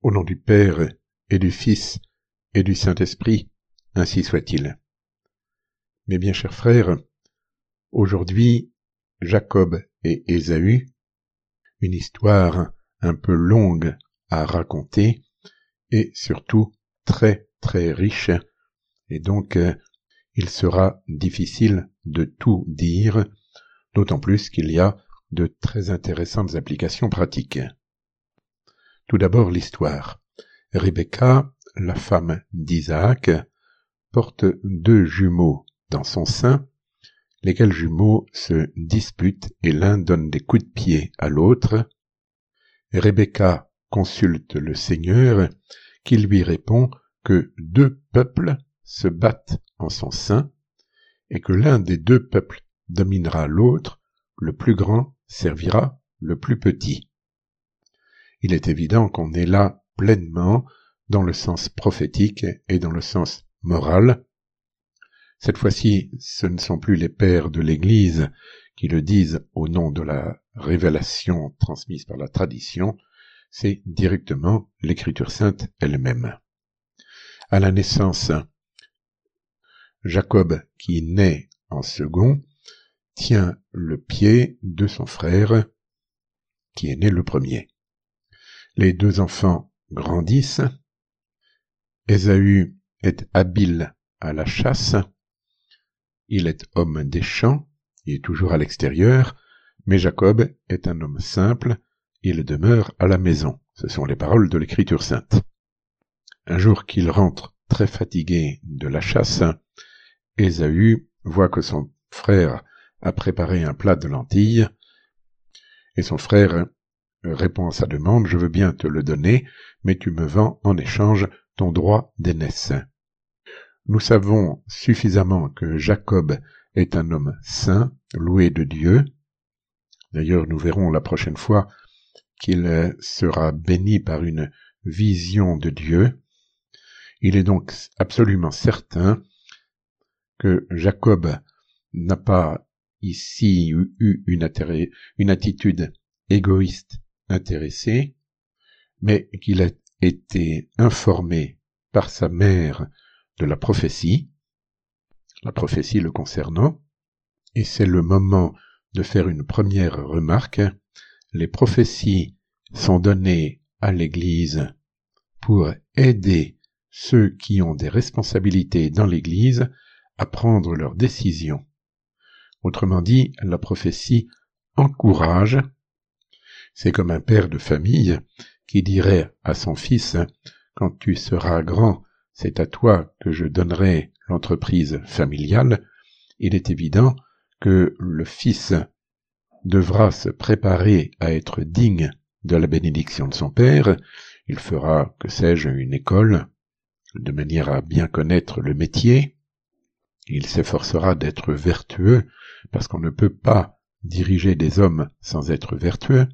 Au nom du Père et du Fils et du Saint-Esprit, ainsi soit-il. Mes bien chers frères, aujourd'hui, Jacob et Ésaü, une histoire un peu longue à raconter et surtout très très riche, et donc il sera difficile de tout dire, d'autant plus qu'il y a de très intéressantes applications pratiques. Tout d'abord l'histoire. Rebecca, la femme d'Isaac, porte 2 jumeaux dans son sein, lesquels jumeaux se disputent et l'un donne des coups de pied à l'autre. Rebecca consulte le Seigneur, qui lui répond que 2 peuples se battent en son sein, et que l'un des 2 peuples dominera l'autre, le plus grand servira le plus petit. Il est évident qu'on est là pleinement dans le sens prophétique et dans le sens moral. Cette fois-ci, ce ne sont plus les pères de l'Église qui le disent au nom de la révélation transmise par la tradition, c'est directement l'Écriture sainte elle-même. À la naissance, Jacob, qui naît en second, tient le pied de son frère, qui est né le premier. Les 2 enfants grandissent. Ésaü est habile à la chasse. Il est homme des champs, il est toujours à l'extérieur, mais Jacob est un homme simple, il demeure à la maison. Ce sont les paroles de l'Écriture sainte. Un jour qu'il rentre très fatigué de la chasse, Ésaü voit que son frère a préparé un plat de lentilles, et son frère répond à sa demande, « Je veux bien te le donner, mais tu me vends en échange ton droit d'aînesse. » Nous savons suffisamment que Jacob est un homme saint, loué de Dieu. D'ailleurs, nous verrons la prochaine fois qu'il sera béni par une vision de Dieu. Il est donc absolument certain que Jacob n'a pas ici eu une attitude égoïste intéressée, mais qu'il a été informé par sa mère de la prophétie le concernant, et c'est le moment de faire une première remarque. Les prophéties sont données à l'Église pour aider ceux qui ont des responsabilités dans l'Église à prendre leurs décisions. Autrement dit, la prophétie encourage. C'est comme un père de famille qui dirait à son fils « Quand tu seras grand, c'est à toi que je donnerai l'entreprise familiale ». Il est évident que le fils devra se préparer à être digne de la bénédiction de son père. Il fera, que sais-je, une école, de manière à bien connaître le métier. Il s'efforcera d'être vertueux, parce qu'on ne peut pas diriger des hommes sans être vertueux.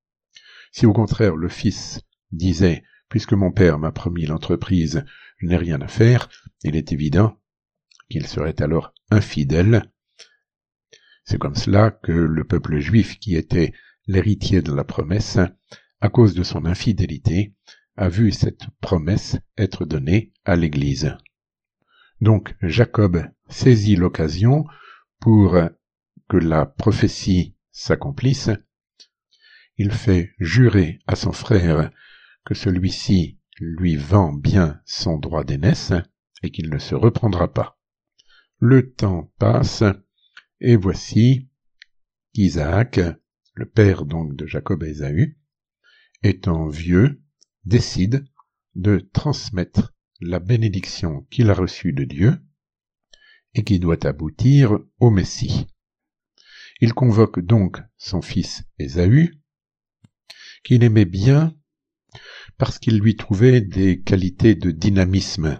Si au contraire le fils disait « Puisque mon père m'a promis l'entreprise, je n'ai rien à faire », il est évident qu'il serait alors infidèle. C'est comme cela que le peuple juif, qui était l'héritier de la promesse, à cause de son infidélité, a vu cette promesse être donnée à l'Église. Donc Jacob saisit l'occasion pour que la prophétie s'accomplisse. Il fait jurer à son frère que celui-ci lui vend bien son droit d'aînesse et qu'il ne se reprendra pas. Le temps passe, et voici qu'Isaac, le père donc de Jacob et Ésaü, étant vieux, décide de transmettre la bénédiction qu'il a reçue de Dieu et qui doit aboutir au Messie. Il convoque donc son fils Ésaü, qu'il aimait bien parce qu'il lui trouvait des qualités de dynamisme.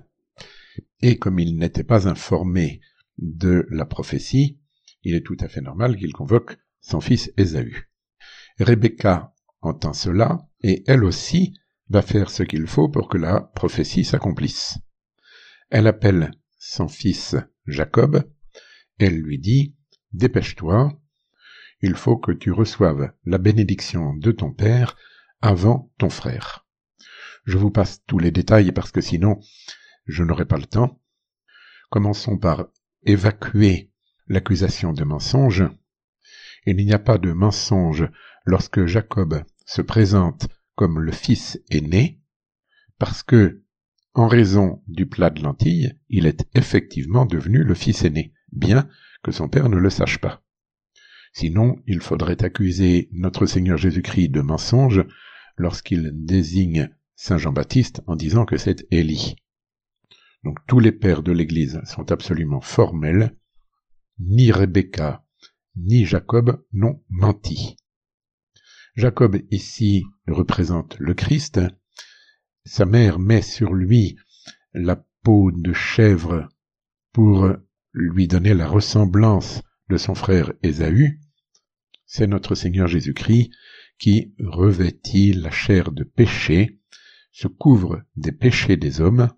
Et comme il n'était pas informé de la prophétie, il est tout à fait normal qu'il convoque son fils Ésaü. Rebecca entend cela, et elle aussi va faire ce qu'il faut pour que la prophétie s'accomplisse. Elle appelle son fils Jacob, elle lui dit « Dépêche-toi, il faut que tu reçoives la bénédiction de ton père avant ton frère. Je vous passe tous les détails parce que sinon, je n'aurai pas le temps. Commençons par évacuer l'accusation de mensonge. Il n'y a pas de mensonge lorsque Jacob se présente comme le fils aîné, parce que, en raison du plat de lentilles, il est effectivement devenu le fils aîné, bien que son père ne le sache pas. Sinon, il faudrait accuser notre Seigneur Jésus-Christ de mensonge lorsqu'il désigne Saint Jean-Baptiste en disant que c'est Élie. Donc tous les pères de l'Église sont absolument formels. Ni Rebecca, ni Jacob n'ont menti. Jacob ici représente le Christ. Sa mère met sur lui la peau de chèvre pour lui donner la ressemblance de son frère Ésaü. C'est notre Seigneur Jésus-Christ qui revêtit la chair de péché, se couvre des péchés des hommes.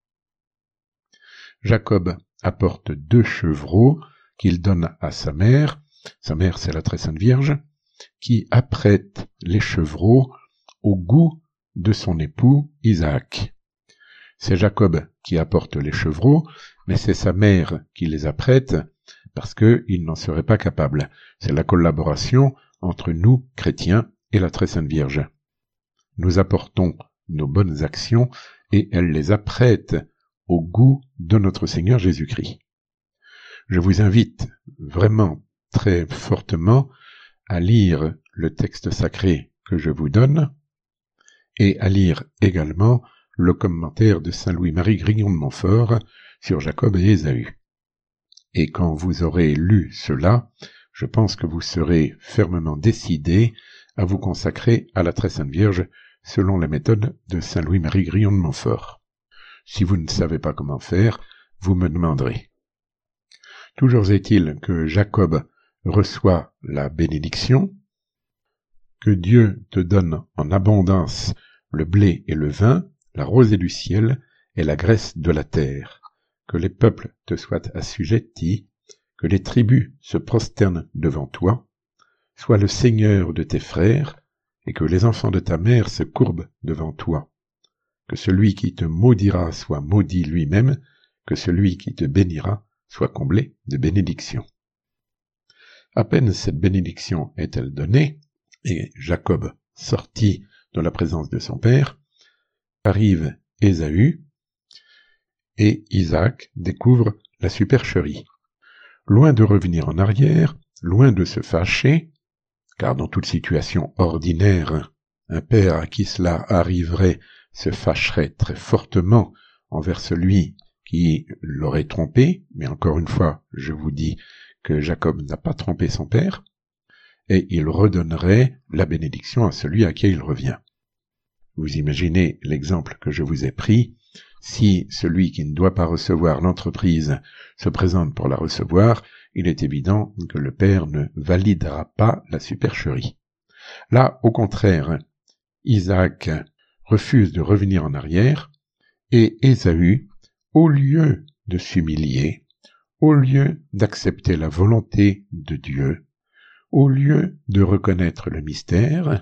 Jacob apporte 2 chevreaux qu'il donne à sa mère. Sa mère, c'est la très sainte Vierge, qui apprête les chevreaux au goût de son époux Isaac. C'est Jacob qui apporte les chevreaux, mais c'est sa mère qui les apprête parce qu'il n'en serait pas capable. C'est la collaboration entre nous, chrétiens, et la très sainte Vierge. Nous apportons nos bonnes actions et elle les apprête au goût de notre Seigneur Jésus-Christ. Je vous invite vraiment très fortement à lire le texte sacré que je vous donne et à lire également le commentaire de Saint Louis-Marie Grignon de Montfort sur Jacob et Ésaü. Et quand vous aurez lu cela, je pense que vous serez fermement décidé à vous consacrer à la très sainte Vierge selon la méthode de Saint Louis-Marie Grignon de Montfort. Si vous ne savez pas comment faire, vous me demanderez. Toujours est-il que Jacob reçoit la bénédiction, que Dieu te donne en abondance le blé et le vin, la rosée du ciel et la graisse de la terre, que les peuples te soient assujettis, que les tribus se prosternent devant toi, sois le Seigneur de tes frères, et que les enfants de ta mère se courbent devant toi. Que celui qui te maudira soit maudit lui-même, que celui qui te bénira soit comblé de bénédictions. À peine cette bénédiction est-elle donnée, et Jacob sorti de la présence de son père, arrive Ésaü, et Isaac découvre la supercherie. Loin de revenir en arrière, loin de se fâcher, car dans toute situation ordinaire, un père à qui cela arriverait se fâcherait très fortement envers celui qui l'aurait trompé, mais encore une fois, je vous dis que Jacob n'a pas trompé son père, et il redonnerait la bénédiction à celui à qui il revient. Vous imaginez l'exemple que je vous ai pris, si celui qui ne doit pas recevoir l'entreprise se présente pour la recevoir, il est évident que le père ne validera pas la supercherie. Là, au contraire, Isaac refuse de revenir en arrière, et Ésaü, au lieu de s'humilier, au lieu d'accepter la volonté de Dieu, au lieu de reconnaître le mystère,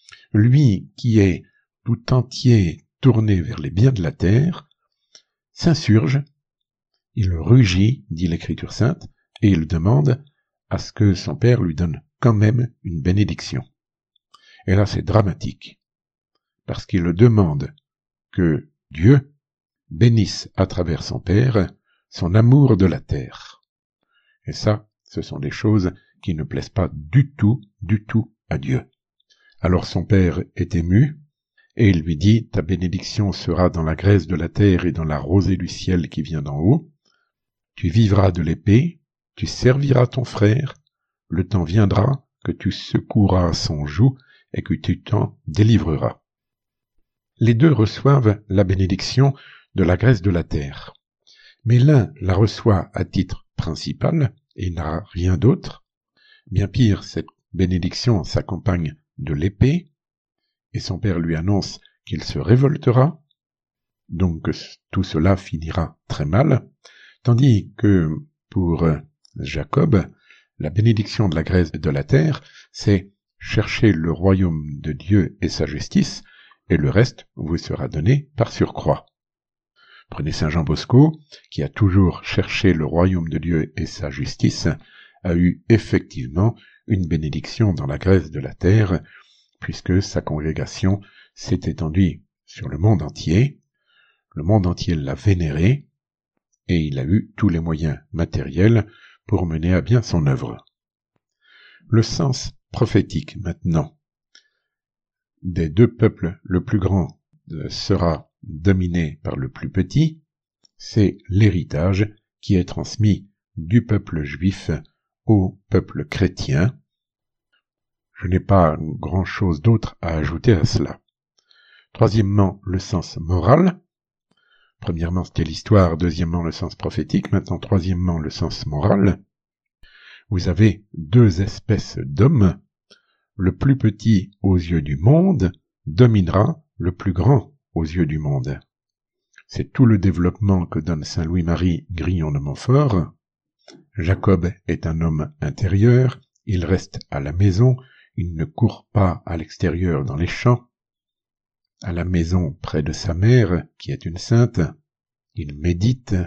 lui qui est tout entier tourné vers les biens de la terre, s'insurge, il rugit, dit l'Écriture sainte, et il demande à ce que son père lui donne quand même une bénédiction. Et là, c'est dramatique, parce qu'il demande que Dieu bénisse à travers son père son amour de la terre. Et ça, ce sont des choses qui ne plaisent pas du tout à Dieu. Alors son père est ému, et il lui dit, ta bénédiction sera dans la graisse de la terre et dans la rosée du ciel qui vient d'en haut. Tu vivras de l'épée, tu serviras ton frère, le temps viendra que tu secoueras son joug et que tu t'en délivreras. Les deux reçoivent la bénédiction de la graisse de la terre. Mais l'un la reçoit à titre principal et n'a rien d'autre. Bien pire, cette bénédiction s'accompagne de l'épée, et son père lui annonce qu'il se révoltera, donc tout cela finira très mal, tandis que pour Jacob, la bénédiction de la graisse de la terre, c'est chercher le royaume de Dieu et sa justice, et le reste vous sera donné par surcroît. Prenez Saint Jean Bosco, qui a toujours cherché le royaume de Dieu et sa justice, a eu effectivement une bénédiction dans la graisse de la terre, puisque sa congrégation s'est étendue sur le monde entier l'a vénéré, et il a eu tous les moyens matériels pour mener à bien son œuvre. Le sens prophétique maintenant. Des deux peuples, le plus grand sera dominé par le plus petit, c'est l'héritage qui est transmis du peuple juif au peuple chrétien. Je n'ai pas grand-chose d'autre à ajouter à cela. Troisièmement, le sens moral. Premièrement, c'était l'histoire. Deuxièmement, le sens prophétique. Maintenant, troisièmement, le sens moral. Vous avez deux espèces d'hommes. Le plus petit aux yeux du monde dominera le plus grand aux yeux du monde. C'est tout le développement que donne saint Louis-Marie Grillon de Montfort. Jacob est un homme intérieur, il reste à la maison, il ne court pas à l'extérieur dans les champs. À la maison près de sa mère, qui est une sainte, il médite,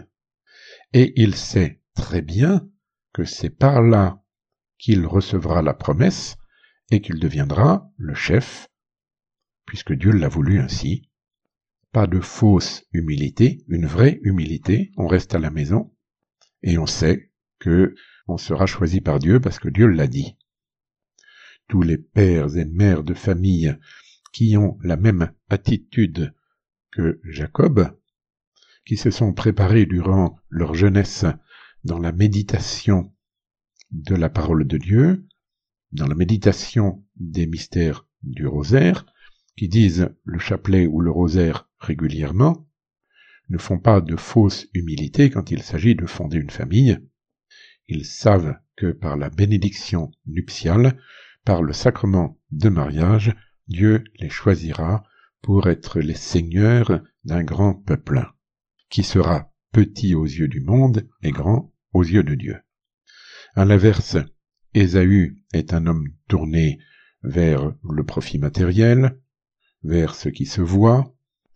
et il sait très bien que c'est par là qu'il recevra la promesse et qu'il deviendra le chef, puisque Dieu l'a voulu ainsi. Pas de fausse humilité, une vraie humilité, on reste à la maison, et on sait que on sera choisi par Dieu parce que Dieu l'a dit. Tous les pères et mères de famille qui ont la même attitude que Jacob, qui se sont préparés durant leur jeunesse dans la méditation de la parole de Dieu, dans la méditation des mystères du rosaire, qui disent le chapelet ou le rosaire régulièrement, ne font pas de fausse humilité quand il s'agit de fonder une famille. Ils savent que par la bénédiction nuptiale, par le sacrement de mariage, Dieu les choisira pour être les seigneurs d'un grand peuple, qui sera petit aux yeux du monde et grand aux yeux de Dieu. À l'inverse, Ésaü est un homme tourné vers le profit matériel, vers ce qui se voit.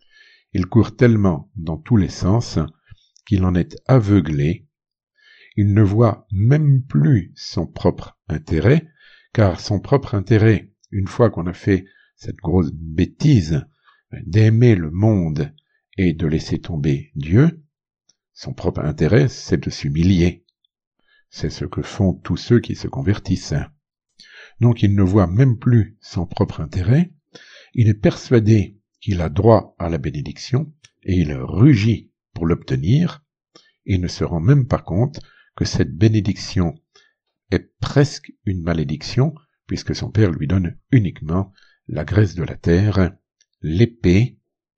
Il court tellement dans tous les sens qu'il en est aveuglé. Il ne voit même plus son propre intérêt, car son propre intérêt, une fois qu'on a fait cette grosse bêtise d'aimer le monde et de laisser tomber Dieu, son propre intérêt, c'est de s'humilier. C'est ce que font tous ceux qui se convertissent. Donc il ne voit même plus son propre intérêt, il est persuadé qu'il a droit à la bénédiction, et il rugit pour l'obtenir, et ne se rend même pas compte que cette bénédiction est presque une malédiction, puisque son père lui donne uniquement la graisse de la terre, l'épée,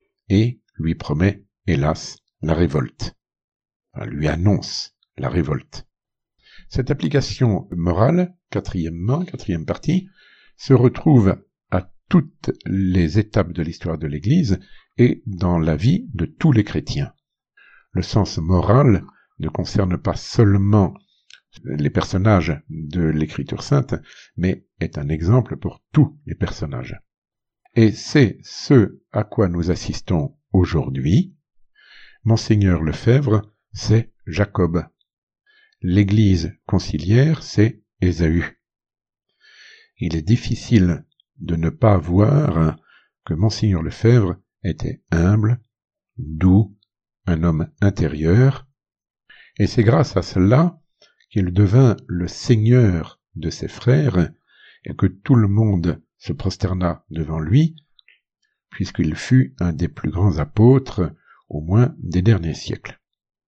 et lui promet, hélas, la révolte. Enfin, lui annonce la révolte. Cette application morale, quatrième partie, se retrouve à toutes les étapes de l'histoire de l'Église et dans la vie de tous les chrétiens. Le sens moral ne concerne pas seulement les personnages de l'Écriture sainte, mais est un exemple pour tous les personnages. Et c'est ce à quoi nous assistons aujourd'hui. Monseigneur Lefebvre, c'est Jacob. L'Église conciliaire, c'est Ésaü. Il est difficile de ne pas voir que Monseigneur Lefebvre était humble, doux, un homme intérieur, et c'est grâce à cela qu'il devint le seigneur de ses frères et que tout le monde se prosterna devant lui, puisqu'il fut un des plus grands apôtres, au moins des derniers siècles.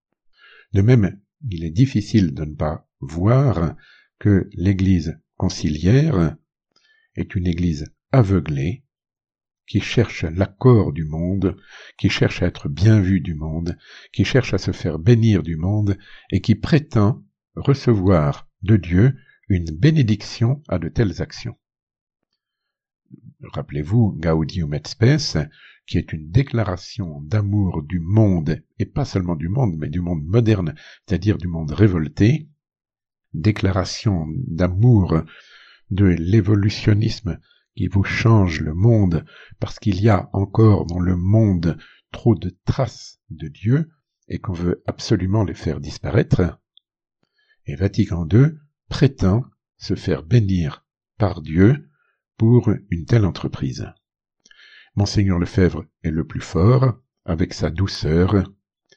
De même, il est difficile de ne pas voir que l'Église conciliaire est une Église aveuglée, qui cherche l'accord du monde, qui cherche à être bien vue du monde, qui cherche à se faire bénir du monde, et qui prétend recevoir de Dieu une bénédiction à de telles actions. Rappelez-vous Gaudium et Spes, qui est une déclaration d'amour du monde, et pas seulement du monde, mais du monde moderne, c'est-à-dire du monde révolté, déclaration d'amour de l'évolutionnisme qui vous changent le monde parce qu'il y a encore dans le monde trop de traces de Dieu et qu'on veut absolument les faire disparaître. Et Vatican II prétend se faire bénir par Dieu pour une telle entreprise. Monseigneur Lefebvre est le plus fort, avec sa douceur.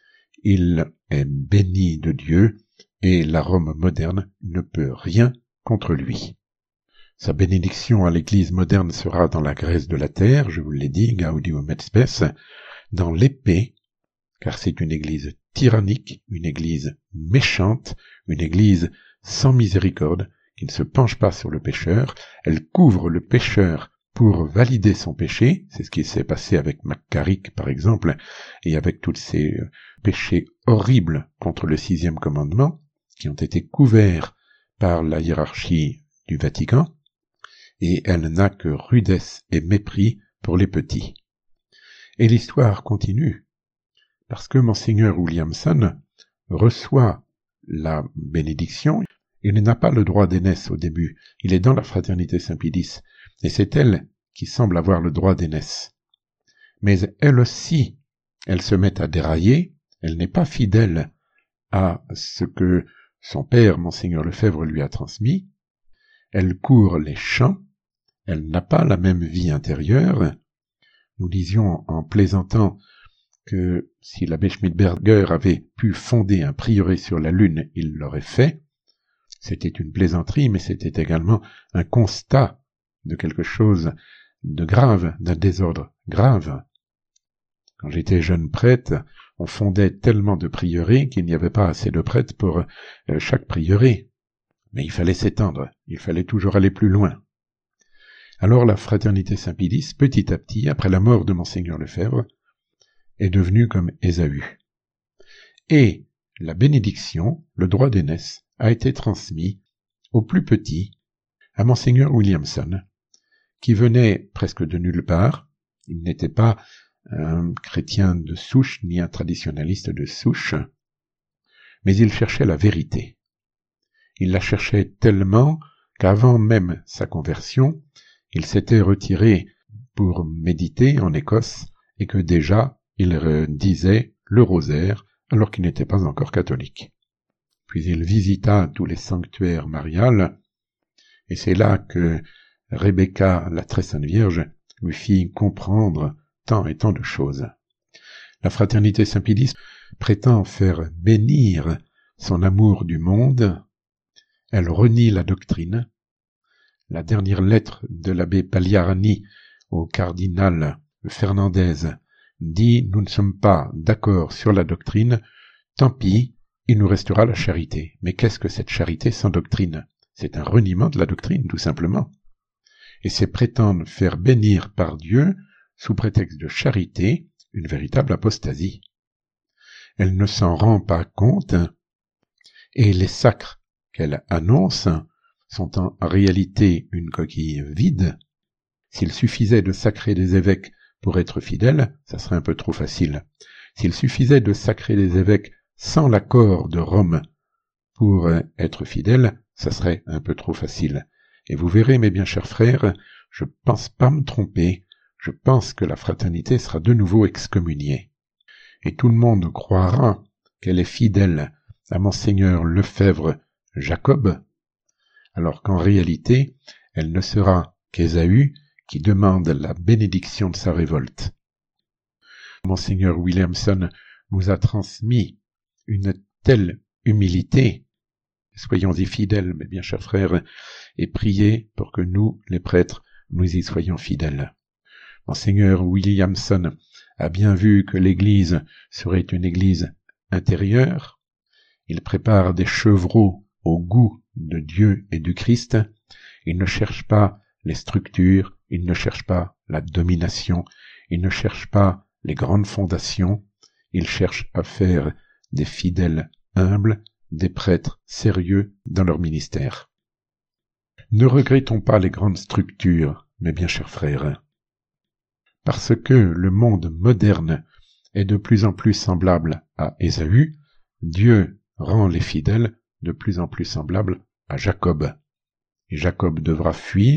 Il est béni de Dieu et la Rome moderne ne peut rien contre lui. Sa bénédiction à l'Église moderne sera dans la graisse de la terre, je vous l'ai dit, Gaudium et Spes, dans l'épée, car c'est une Église tyrannique, une Église méchante, une Église sans miséricorde, qui ne se penche pas sur le pécheur. Elle couvre le pécheur pour valider son péché. C'est ce qui s'est passé avec McCarrick, par exemple, et avec tous ces péchés horribles contre le 6e commandement, qui ont été couverts par la hiérarchie du Vatican, et elle n'a que rudesse et mépris pour les petits. Et l'histoire continue, parce que Monseigneur Williamson reçoit la bénédiction. Il n'a pas le droit d'aînesse au début, il est dans la Fraternité Saint-Pie X, et c'est elle qui semble avoir le droit d'aînesse. Mais elle aussi, elle se met à dérailler, elle n'est pas fidèle à ce que son père, Monseigneur Lefebvre, lui a transmis, elle court les champs, elle n'a pas la même vie intérieure. Nous disions en plaisantant que si l'abbé Schmidberger avait pu fonder un prieuré sur la Lune, il l'aurait fait. C'était une plaisanterie, mais c'était également un constat de quelque chose de grave, d'un désordre grave. Quand j'étais jeune prêtre, on fondait tellement de prieurés qu'il n'y avait pas assez de prêtres pour chaque prieuré. Mais il fallait s'étendre, il fallait toujours aller plus loin. Alors la Fraternité Saint-Pie X, petit à petit, après la mort de Monseigneur Lefebvre, est devenue comme Ésaü. Et la bénédiction, le droit d'aînesse, a été transmis au plus petit, à Monseigneur Williamson, qui venait presque de nulle part. Il n'était pas un chrétien de souche, ni un traditionnaliste de souche, mais il cherchait la vérité. Il la cherchait tellement qu'avant même sa conversion, il s'était retiré pour méditer en Écosse et que déjà il disait le rosaire alors qu'il n'était pas encore catholique. Puis il visita tous les sanctuaires mariales et c'est là que Rebecca, la très sainte Vierge, lui fit comprendre tant et tant de choses. La Fraternité Saint-Pie X prétend faire bénir son amour du monde. Elle renie la doctrine. La dernière lettre de l'abbé Pagliarani au cardinal Fernandez dit « Nous ne sommes pas d'accord sur la doctrine, tant pis, il nous restera la charité. » Mais qu'est-ce que cette charité sans doctrine? C'est un reniement de la doctrine, tout simplement. Et c'est prétendre faire bénir par Dieu, sous prétexte de charité, une véritable apostasie. Elle ne s'en rend pas compte, et les sacres qu'elle annonce sont en réalité une coquille vide. S'il suffisait de sacrer des évêques pour être fidèle, ça serait un peu trop facile. S'il suffisait de sacrer des évêques sans l'accord de Rome pour être fidèle, ça serait un peu trop facile. Et vous verrez, mes bien chers frères, je pense pas me tromper, je pense que la fraternité sera de nouveau excommuniée. Et tout le monde croira qu'elle est fidèle à Monseigneur Lefebvre Jacob, alors qu'en réalité, elle ne sera qu'Ésaü qui demande la bénédiction de sa révolte. Monseigneur Williamson nous a transmis une telle humilité. Soyons-y fidèles, mes bien chers frères, et priez pour que nous, les prêtres, nous y soyons fidèles. Monseigneur Williamson a bien vu que l'Église serait une Église intérieure. Il prépare des chevreaux au goût de Dieu et du Christ. Il ne cherche pas les structures, il ne cherche pas la domination, il ne cherche pas les grandes fondations, il cherche à faire des fidèles humbles, des prêtres sérieux dans leur ministère. Ne regrettons pas les grandes structures, mes bien chers frères, parce que le monde moderne est de plus en plus semblable à Ésaü, Dieu rend les fidèles de plus en plus semblables à Jacob. Et Jacob devra fuir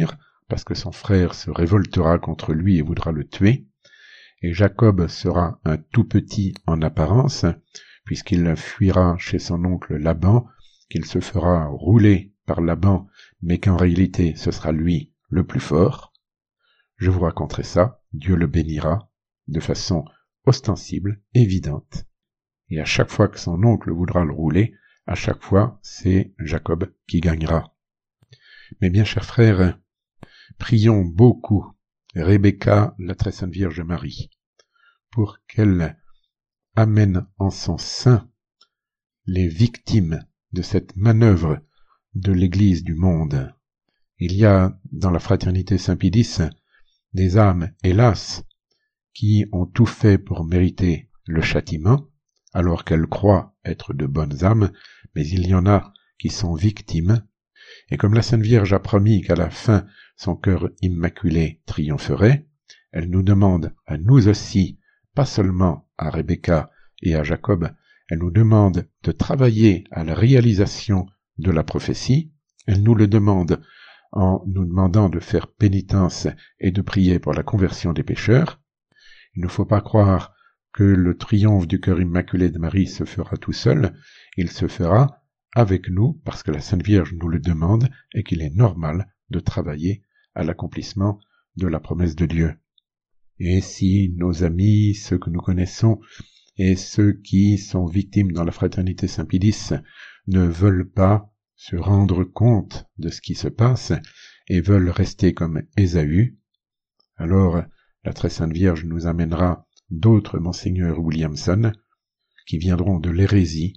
parce que son frère se révoltera contre lui et voudra le tuer, et Jacob sera un tout petit en apparence, puisqu'il fuira chez son oncle Laban, qu'il se fera rouler par Laban, mais qu'en réalité ce sera lui le plus fort. Je vous raconterai ça, Dieu le bénira, de façon ostensible, évidente. Et à chaque fois que son oncle voudra le rouler, à chaque fois, c'est Jacob qui gagnera. Mais bien, chers frères, prions beaucoup Rebecca, la très sainte Vierge Marie, pour qu'elle amène en son sein les victimes de cette manœuvre de l'Église du monde. Il y a dans la fraternité Saint-Pédis des âmes, hélas, qui ont tout fait pour mériter le châtiment, alors qu'elles croient être de bonnes âmes, mais il y en a qui sont victimes, et comme la Sainte Vierge a promis qu'à la fin son cœur immaculé triompherait, elle nous demande à nous aussi, pas seulement à Rebecca et à Jacob, elle nous demande de travailler à la réalisation de la prophétie, elle nous le demande en nous demandant de faire pénitence et de prier pour la conversion des pécheurs. Il ne faut pas croire que le triomphe du cœur immaculé de Marie se fera tout seul, il se fera avec nous, parce que la Sainte Vierge nous le demande et qu'il est normal de travailler à l'accomplissement de la promesse de Dieu. Et si nos amis, ceux que nous connaissons, et ceux qui sont victimes dans la fraternité Saint-Pédis ne veulent pas se rendre compte de ce qui se passe et veulent rester comme Ésaü, alors la très sainte Vierge nous amènera d'autres Monseigneur Williamson qui viendront de l'hérésie,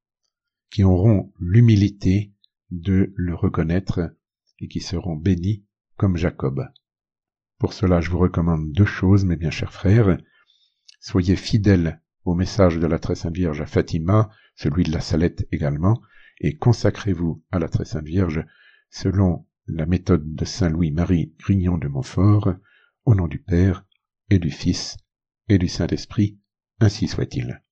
qui auront l'humilité de le reconnaître et qui seront bénis comme Jacob. Pour cela, je vous recommande 2 choses, mes bien chers frères. Soyez fidèles au message de la très sainte Vierge à Fatima, celui de la Salette également, et consacrez-vous à la très sainte Vierge selon la méthode de Saint Louis-Marie Grignon de Montfort, au nom du Père et du Fils et du Saint-Esprit, ainsi soit-il.